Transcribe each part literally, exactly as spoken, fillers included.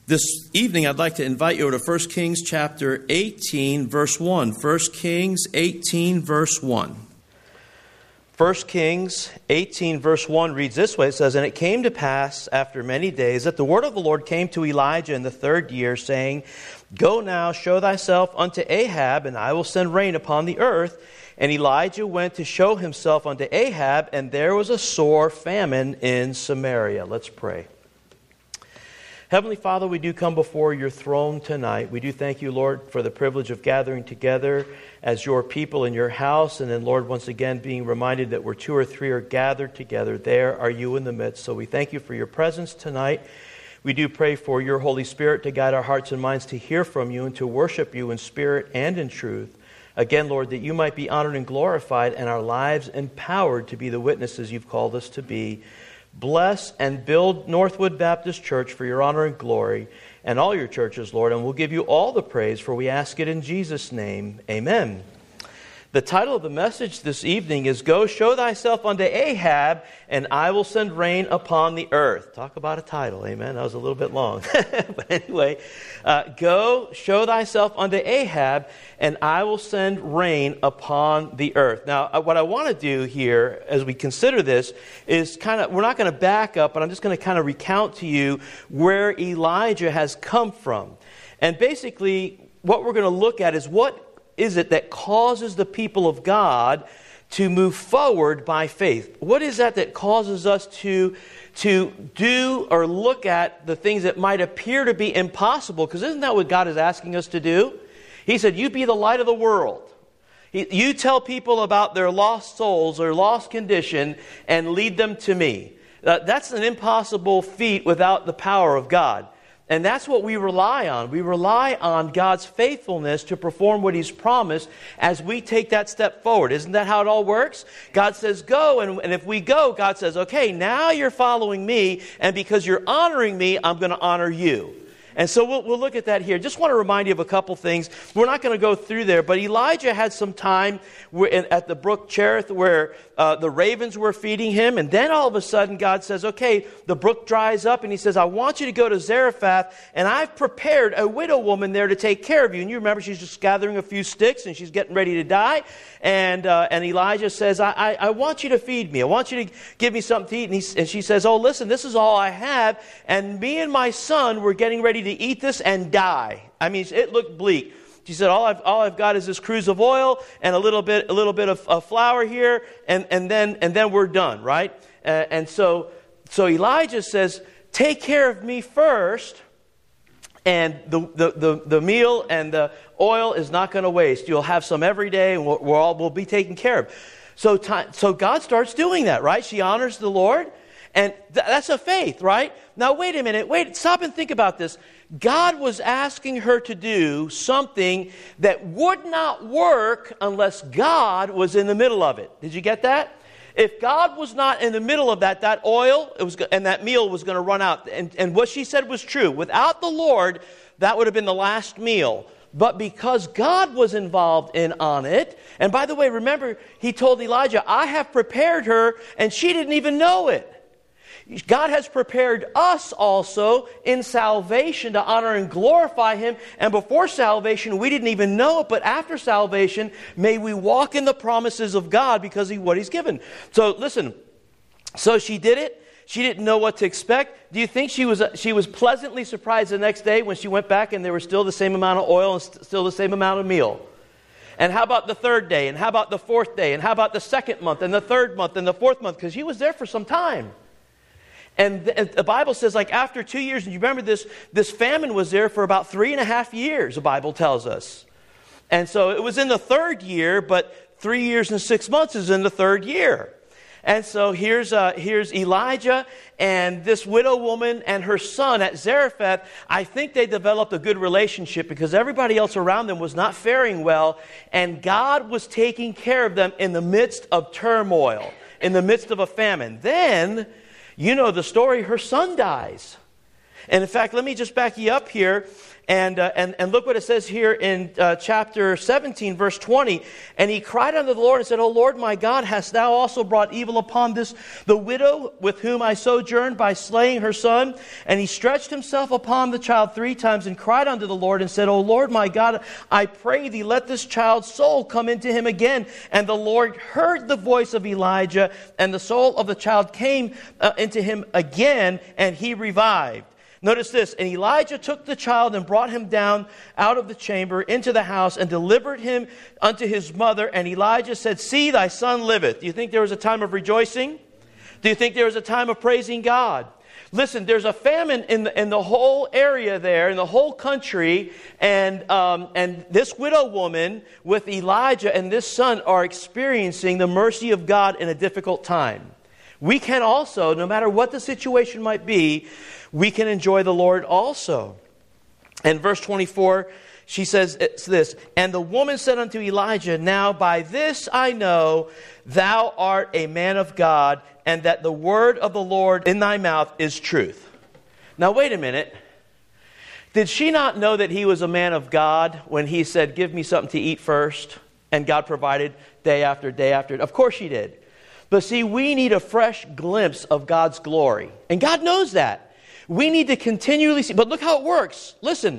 This evening, I'd like to invite you to First Kings chapter eighteen, verse one. First Kings eighteen, verse one. First Kings eighteen, verse one reads this way. It says, "And it came to pass after many days that the word of the Lord came to Elijah in the third year, saying, Go now, show thyself unto Ahab, and I will send rain upon the earth. And Elijah went to show himself unto Ahab, and there was a sore famine in Samaria." Let's pray. Heavenly Father, we do come before your throne tonight. We do thank you, Lord, for the privilege of gathering together as your people in your house. And then, Lord, once again, being reminded that where two or three are gathered together, there are you in the midst. So we thank you for your presence tonight. We do pray for your Holy Spirit to guide our hearts and minds to hear from you and to worship you in spirit and in truth. Again, Lord, that you might be honored and glorified and our lives empowered to be the witnesses you've called us to be. Bless and build Northwood Baptist Church for your honor and glory, and all your churches, Lord, and we'll give you all the praise, for we ask it in Jesus' name. Amen. The title of the message this evening is Go Show Thyself Unto Ahab, and I Will Send Rain Upon the Earth. Talk about a title, amen. That was a little bit long. But anyway, uh, Go Show Thyself Unto Ahab, and I will send rain upon the earth. Now, uh, what I want to do here as we consider this is kind of, we're not going to back up, but I'm just going to kind of recount to you where Elijah has come from. And basically, what we're going to look at is what is it that causes the people of God to move forward by faith? What is that that causes us to, to do or look at the things that might appear to be impossible? Because isn't that what God is asking us to do? He said, you be the light of the world. You tell people about their lost souls or lost condition and lead them to me. Uh, that's an impossible feat without the power of God. And that's what we rely on. We rely on God's faithfulness to perform what He's promised as we take that step forward. Isn't that how it all works? God says, go. And, and if we go, God says, okay, now you're following me. And because you're honoring me, I'm going to honor you. And so we'll, we'll look at that here. Just want to remind you of a couple things. We're not going to go through there, but Elijah had some time at the brook Cherith where uh, the ravens were feeding him. And then all of a sudden God says, okay, the brook dries up. And he says, I want you to go to Zarephath, and I've prepared a widow woman there to take care of you. And you remember she's just gathering a few sticks and she's getting ready to die. And uh, and Elijah says, I, I, I want you to feed me. I want you to give me something to eat. And, he, and she says, oh, listen, this is all I have. And me and my son were getting ready to eat this and die. I mean, it looked bleak. She said, all I've, all I've got is this cruse of oil and a little bit, a little bit of, of flour here, and, and then and then we're done, right? Uh, and so, so Elijah says, take care of me first, and the, the, the, the meal and the oil is not going to waste. You'll have some every day, and we'll, we'll all we'll be taken care of. So, time, so God starts doing that, right? She honors the Lord, and th- that's a faith, right? Now, wait a minute. Wait, stop and think about this. God was asking her to do something that would not work unless God was in the middle of it. Did you get that? If God was not in the middle of that, that oil it was, and that meal was going to run out. And, and what she said was true. Without the Lord, that would have been the last meal. But because God was involved in on it, and by the way, remember, he told Elijah, I have prepared her, and she didn't even know it. God has prepared us also in salvation to honor and glorify Him. And before salvation, we didn't even know it. But after salvation, may we walk in the promises of God because of what He's given. So listen, so she did it. She didn't know what to expect. Do you think she was she was pleasantly surprised the next day when she went back and there was still the same amount of oil and st- still the same amount of meal? And how about the third day? And how about the fourth day? And how about the second month and the third month and the fourth month? Because she was there for some time. And the Bible says, like, after two years, and you remember this, this famine was there for about three and a half years, the Bible tells us. And so it was in the third year, but three years and six months is in the third year. And so here's uh, here's Elijah and this widow woman and her son at Zarephath. I think they developed a good relationship because everybody else around them was not faring well. And God was taking care of them in the midst of turmoil, in the midst of a famine. Then, you know the story, her son dies. And in fact, let me just back you up here. And, uh, and and look what it says here in uh, chapter seventeen, verse twenty. And he cried unto the Lord and said, O Lord my God, hast thou also brought evil upon this, the widow with whom I sojourned by slaying her son? And he stretched himself upon the child three times and cried unto the Lord and said, O Lord my God, I pray thee, let this child's soul come into him again. And the Lord heard the voice of Elijah, and the soul of the child came uh, into him again, and he revived. Notice this, and Elijah took the child and brought him down out of the chamber into the house and delivered him unto his mother. And Elijah said, See, thy son liveth. Do you think there was a time of rejoicing? Do you think there was a time of praising God? Listen, there's a famine in the, in the whole area there, in the whole country. And, um, and this widow woman with Elijah and this son are experiencing the mercy of God in a difficult time. We can also, no matter what the situation might be, we can enjoy the Lord also. And verse twenty-four, she says it's this, And the woman said unto Elijah, Now by this I know thou art a man of God, and that the word of the Lord in thy mouth is truth. Now wait a minute. Did she not know that he was a man of God when he said, Give me something to eat first? And God provided day after day after. Of course she did. But see, we need a fresh glimpse of God's glory. And God knows that. We need to continually see. But look how it works. Listen,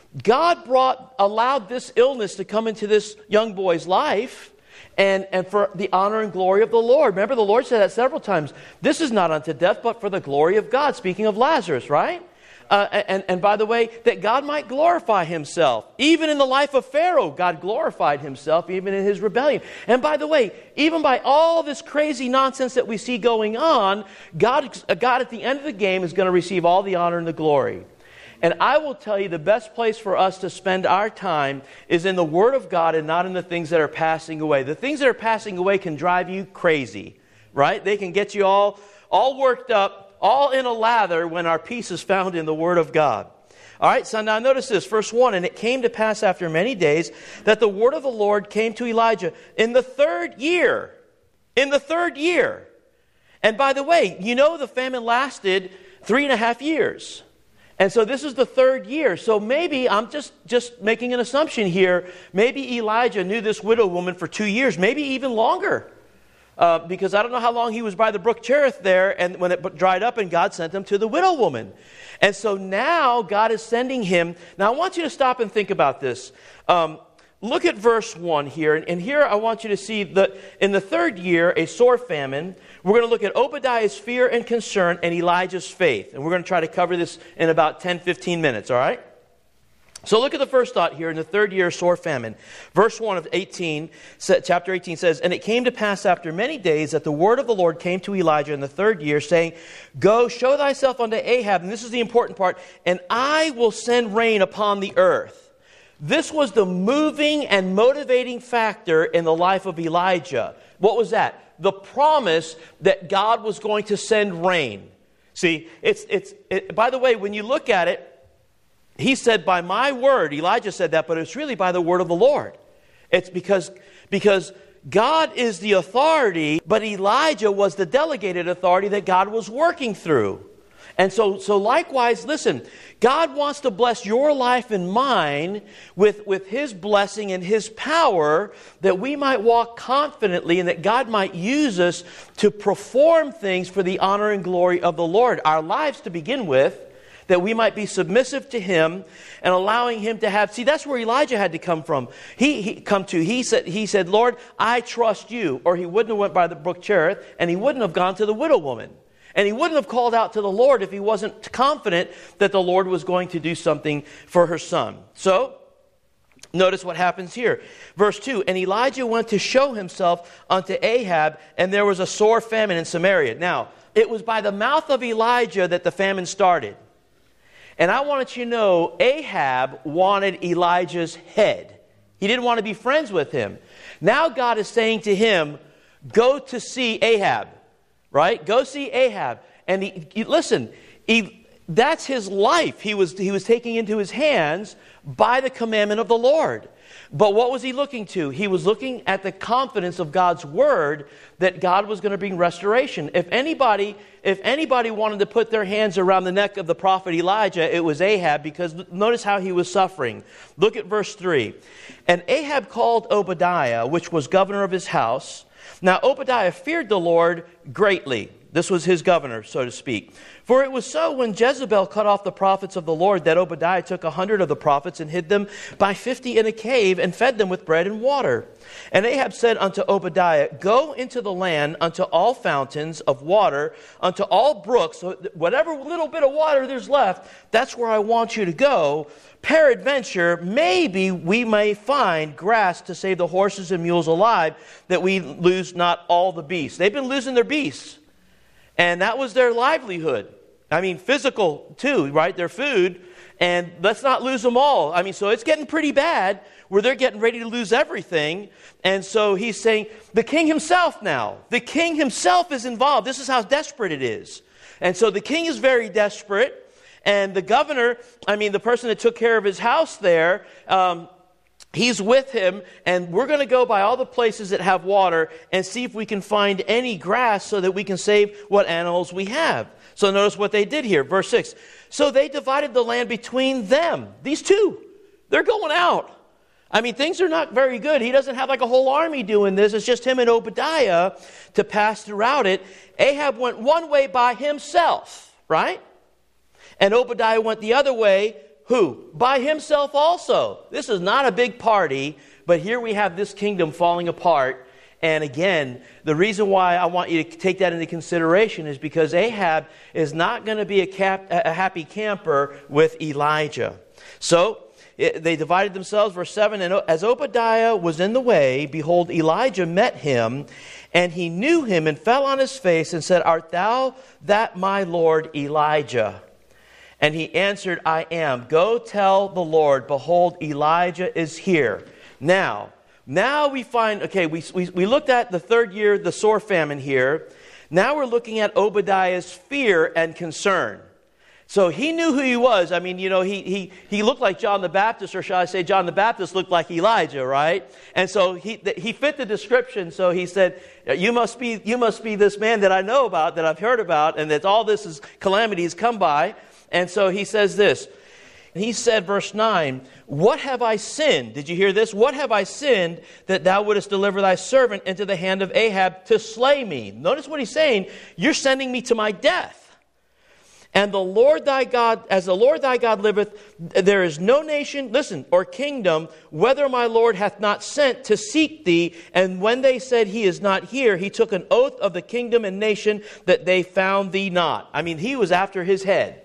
God brought, allowed this illness to come into this young boy's life and, and for the honor and glory of the Lord. Remember, the Lord said that several times. This is not unto death, but for the glory of God. Speaking of Lazarus, right? Uh, and, and by the way, that God might glorify himself. Even in the life of Pharaoh, God glorified himself, even in his rebellion. And by the way, even by all this crazy nonsense that we see going on, God, God at the end of the game is going to receive all the honor and the glory. And I will tell you, the best place for us to spend our time is in the Word of God and not in the things that are passing away. The things that are passing away can drive you crazy, right? They can get you all, all worked up, all in a lather, when our peace is found in the Word of God. All right, so now notice this, verse one. And it came to pass after many days that the word of the Lord came to Elijah in the third year. In the third year. And by the way, you know the famine lasted three and a half years. And so this is the third year. So maybe, I'm just, just making an assumption here, maybe Elijah knew this widow woman for two years, maybe even longer. Uh, because I don't know how long he was by the brook Cherith there, and when it dried up, and God sent him to the widow woman. And so now God is sending him. Now I want you to stop and think about this. Um, look at verse one here. And, and here I want you to see that in the third year, a sore famine. We're going to look at Obadiah's fear and concern and Elijah's faith. And we're going to try to cover this in about ten, fifteen minutes, all right? So look at the first thought here in the third year of sore famine. Verse one of eighteen, chapter eighteen says, And it came to pass after many days that the word of the Lord came to Elijah in the third year, saying, Go, show thyself unto Ahab, and this is the important part, and I will send rain upon the earth. This was the moving and motivating factor in the life of Elijah. What was that? The promise that God was going to send rain. See, it's it's. It, by the way, when you look at it, he said, by my word, Elijah said that, but it's really by the word of the Lord. It's because, because God is the authority, but Elijah was the delegated authority that God was working through. And so, so likewise, listen, God wants to bless your life and mine with, with His blessing and His power, that we might walk confidently and that God might use us to perform things for the honor and glory of the Lord. Our lives to begin with, that we might be submissive to Him and allowing Him to have. See, that's where Elijah had to come from. He, he come to. He said, he said, Lord, I trust you. Or he wouldn't have went by the brook Cherith, and he wouldn't have gone to the widow woman. And he wouldn't have called out to the Lord if he wasn't confident that the Lord was going to do something for her son. So, notice what happens here. Verse two, And Elijah went to show himself unto Ahab, and there was a sore famine in Samaria. Now, it was by the mouth of Elijah that the famine started. And I wanted you to know, Ahab wanted Elijah's head. He didn't want to be friends with him. Now God is saying to him, go to see Ahab. Right? Go see Ahab. And he, he, listen, he, that's his life he was, he was taking into his hands by the commandment of the Lord. But what was he looking to? He was looking at the confidence of God's word that God was going to bring restoration. If anybody, if anybody wanted to put their hands around the neck of the prophet Elijah, it was Ahab, because notice how he was suffering. Look at verse three. And Ahab called Obadiah, which was governor of his house. Now Obadiah feared the Lord greatly. This was his governor, so to speak. For it was so when Jezebel cut off the prophets of the Lord that Obadiah took a hundred of the prophets and hid them by fifty in a cave and fed them with bread and water. And Ahab said unto Obadiah, Go into the land unto all fountains of water, unto all brooks, so whatever little bit of water there's left, that's where I want you to go. Peradventure, maybe we may find grass to save the horses and mules alive, that we lose not all the beasts. They've been losing their beasts. And that was their livelihood. I mean, physical too, right? Their food. And let's not lose them all. I mean, so it's getting pretty bad where they're getting ready to lose everything. And so he's saying, the king himself now. The king himself is involved. This is how desperate it is. And so the king is very desperate. And the governor, I mean, the person that took care of his house there, um, he's with him, and we're going to go by all the places that have water and see if we can find any grass so that we can save what animals we have. So notice what they did here. Verse six. So they divided the land between them. These two. They're going out. I mean, things are not very good. He doesn't have like a whole army doing this. It's just him and Obadiah to pass throughout it. Ahab went one way by himself, right? And Obadiah went the other way. Who? By himself also. This is not a big party, but here we have this kingdom falling apart. And again, the reason why I want you to take that into consideration is because Ahab is not going to be a, cap, a happy camper with Elijah. So it, they divided themselves. Verse seven, and as Obadiah was in the way, behold, Elijah met him, and he knew him and fell on his face and said, Art thou that my Lord Elijah? And he answered, I am. Go tell the Lord, behold, Elijah is here. Now, now we find, okay, we, we, we looked at the third year, the sore famine here. Now we're looking at Obadiah's fear and concern. So he knew who he was. I mean, you know, he, he, he looked like John the Baptist, or shall I say John the Baptist looked like Elijah, right? And so he, he fit the description. So he said, you must be, you must be this man that I know about, that I've heard about, and that all this is calamities come by. And so he says this. He said, verse nine, What have I sinned? Did you hear this? What have I sinned that thou wouldest deliver thy servant into the hand of Ahab to slay me? Notice what he's saying. You're sending me to my death. And the Lord thy God, as the Lord thy God liveth, there is no nation, listen, or kingdom, whether my Lord hath not sent to seek thee. And when they said he is not here, he took an oath of the kingdom and nation that they found thee not. I mean, he was after his head.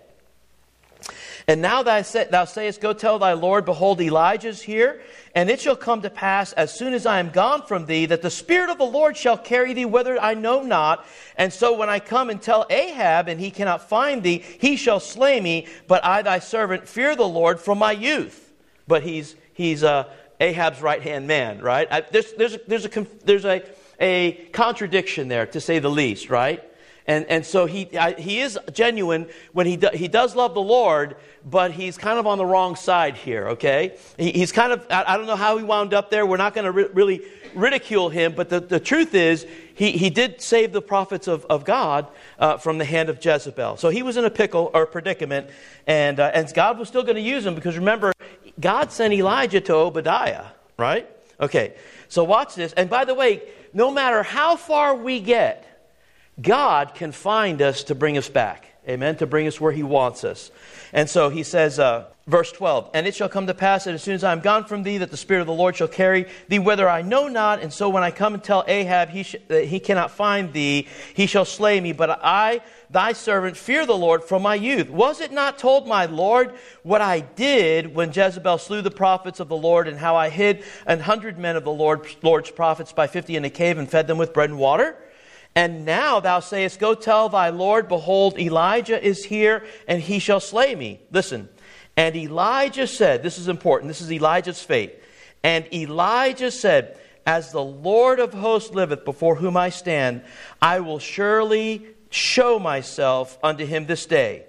And now thou sayest, Go tell thy Lord, behold, Elijah is here. And it shall come to pass, as soon as I am gone from thee, that the Spirit of the Lord shall carry thee whither I know not. And so when I come and tell Ahab, and he cannot find thee, he shall slay me. But I, thy servant, fear the Lord from my youth. But he's he's uh, Ahab's right-hand man, right? I, there's there's there's a there's a a contradiction there, to say the least, right? And and so he I, he is genuine when he do, he does love the Lord, but he's kind of on the wrong side here, okay? He, he's kind of, I, I don't know how he wound up there. We're not going to ri- really ridicule him, but the, the truth is he, he did save the prophets of, of God uh, from the hand of Jezebel. So he was in a pickle or predicament, and, uh, and God was still going to use him because remember, God sent Elijah to Obadiah, right? Okay, so watch this. And by the way, no matter how far we get, God can find us to bring us back. Amen. To bring us where he wants us. And so he says, uh, verse twelve, And it shall come to pass that as soon as I am gone from thee, that the Spirit of the Lord shall carry thee whither I know not. And so when I come and tell Ahab he sh- that he cannot find thee, he shall slay me. But I, thy servant, fear the Lord from my youth. Was it not told my Lord what I did when Jezebel slew the prophets of the Lord, and how I hid an hundred men of the Lord, Lord's prophets by fifty in a cave and fed them with bread and water? And now thou sayest, Go tell thy Lord, behold, Elijah is here, and he shall slay me. Listen. And Elijah said, this is important, this is Elijah's fate. And Elijah said, As the Lord of hosts liveth, before whom I stand, I will surely show myself unto him this day.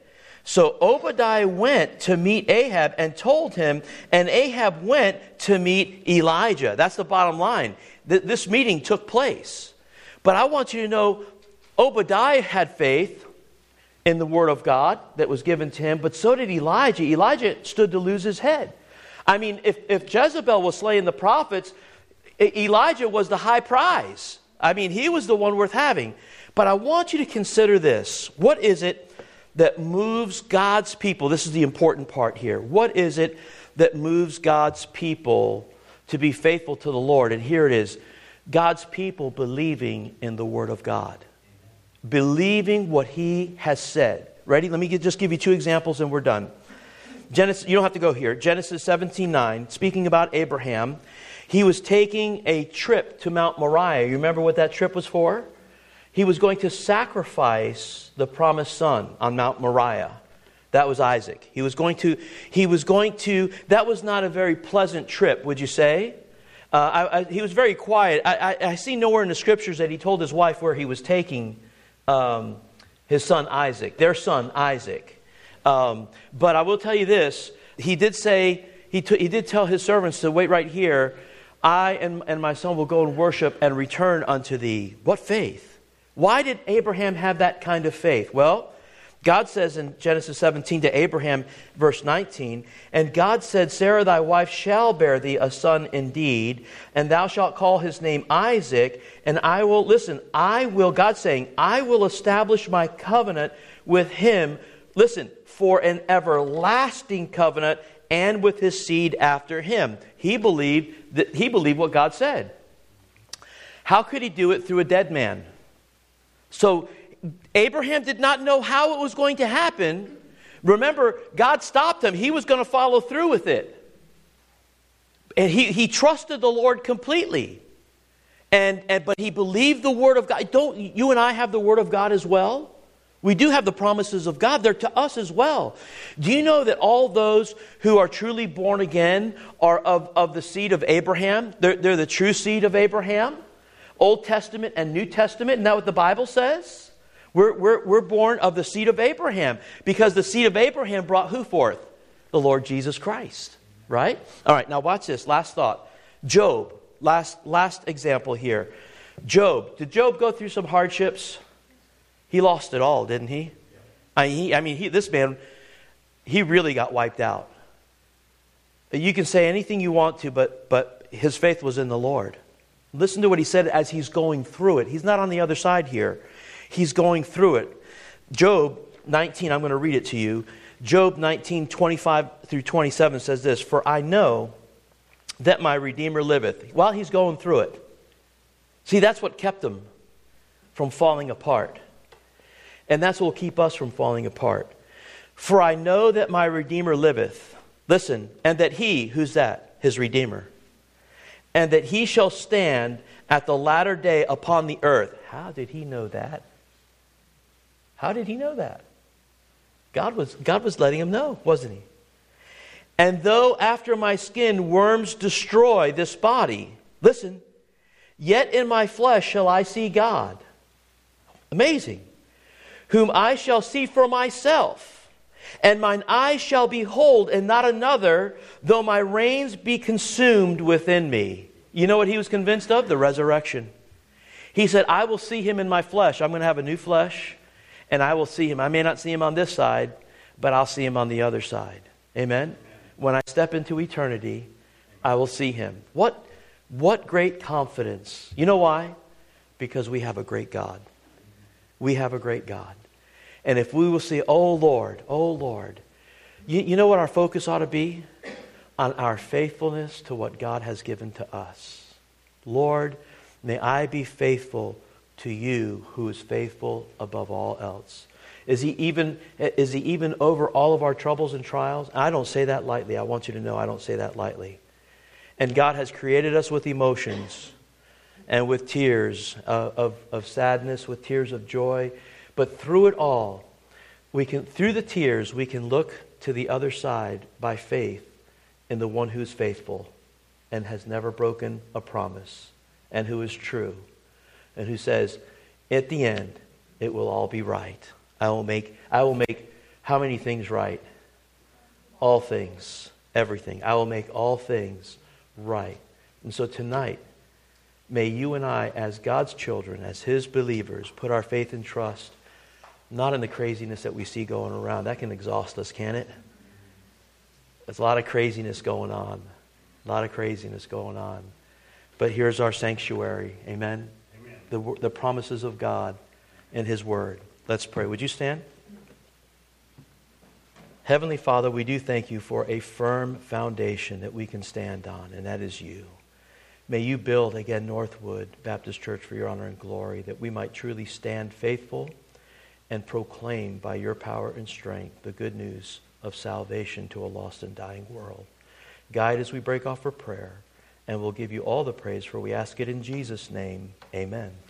So Obadiah went to meet Ahab and told him, and Ahab went to meet Elijah. That's the bottom line. This meeting took place. But I want you to know, Obadiah had faith in the word of God that was given to him, but so did Elijah. Elijah stood to lose his head. I mean, if, if Jezebel was slaying the prophets, Elijah was the high prize. I mean, he was the one worth having. But I want you to consider this. What is it that moves God's people? This is the important part here. What is it that moves God's people to be faithful to the Lord? And here it is. God's people believing in the Word of God. Believing what He has said. Ready? Let me just give you two examples and we're done. Genesis, you don't have to go here. Genesis seventeen nine, speaking about Abraham. He was taking a trip to Mount Moriah. You remember what that trip was for? He was going to sacrifice the promised son on Mount Moriah. That was Isaac. He was going to, he was going to, that was not a very pleasant trip, would you say? Uh, I, I, he was very quiet. I, I, I see nowhere in the scriptures that he told his wife where he was taking um, his son Isaac, their son Isaac. Um, but I will tell you this, he did say, he, t- he did tell his servants to wait right here. I and, and my son will go and worship and return unto thee. What faith? Why did Abraham have that kind of faith? Well, God says in Genesis seventeen to Abraham, verse nineteen, and God said, Sarah thy wife shall bear thee a son indeed, and thou shalt call his name Isaac, and I will, listen, I will, God's saying, I will establish my covenant with him, listen, for an everlasting covenant, and with his seed after him. He believed that he believed what God said. How could he do it through a dead man? So Abraham did not know how it was going to happen. Remember, God stopped him. He was going to follow through with it. And he, he trusted the Lord completely. And, and but he believed the word of God. Don't you and I have the word of God as well? We do have the promises of God. They're to us as well. Do you know that all those who are truly born again are of, of the seed of Abraham? They're, they're the true seed of Abraham. Old Testament and New Testament. Isn't that what the Bible says? We're, we're, we're born of the seed of Abraham. Because the seed of Abraham brought who forth? The Lord Jesus Christ. Right? All right, now watch this. Last thought. Job. Last, last example here. Job. Did Job go through some hardships? He lost it all, didn't he? I mean, he, I mean he, this man, he really got wiped out. You can say anything you want to, but, but his faith was in the Lord. Listen to what he said as he's going through it. He's not on the other side here. He's going through it. Job nineteen, I'm going to read it to you. Job nineteen, twenty-five through twenty-seven says this, For I know that my Redeemer liveth. While he's going through it. See, that's what kept him from falling apart. And that's what will keep us from falling apart. For I know that my Redeemer liveth. Listen, and that he, who's that? His Redeemer. And that he shall stand at the latter day upon the earth. How did he know that? How did he know that? God was, God was letting him know, wasn't he? And though after my skin worms destroy this body, listen, yet in my flesh shall I see God. Amazing. Whom I shall see for myself, and mine eyes shall behold, and not another, though my reins be consumed within me. You know what he was convinced of? The resurrection. He said, I will see him in my flesh. I'm going to have a new flesh, and I will see him. I may not see him on this side, but I'll see him on the other side. Amen? When I step into eternity, I will see him. What, what great confidence. You know why? Because we have a great God. We have a great God. And if we will say, oh Lord, oh Lord, you, you know what our focus ought to be? On our faithfulness to what God has given to us. Lord, may I be faithful to you who is faithful above all else. Is he even, is he even over all of our troubles and trials? I don't say that lightly. I want you to know I don't say that lightly. And God has created us with emotions and with tears of, of, of sadness, with tears of joy. But through it all, we can, through the tears, we can look to the other side by faith in the one who's faithful and has never broken a promise and who is true and who says, at the end, it will all be right. I will make, I will make how many things right? All things, everything. I will make all things right. And so tonight, may you and I, as God's children, as His believers, put our faith and trust not in the craziness that we see going around. That can exhaust us, can't it? There's a lot of craziness going on. A lot of craziness going on. But here's our sanctuary. Amen? Amen. The, the promises of God and His Word. Let's pray. Would you stand? Heavenly Father, we do thank you for a firm foundation that we can stand on, and that is you. May you build again Northwood Baptist Church for your honor and glory, that we might truly stand faithful and proclaim by your power and strength the good news of salvation to a lost and dying world. Guide as we break off for prayer, and we'll give you all the praise, for we ask it in Jesus' name. Amen.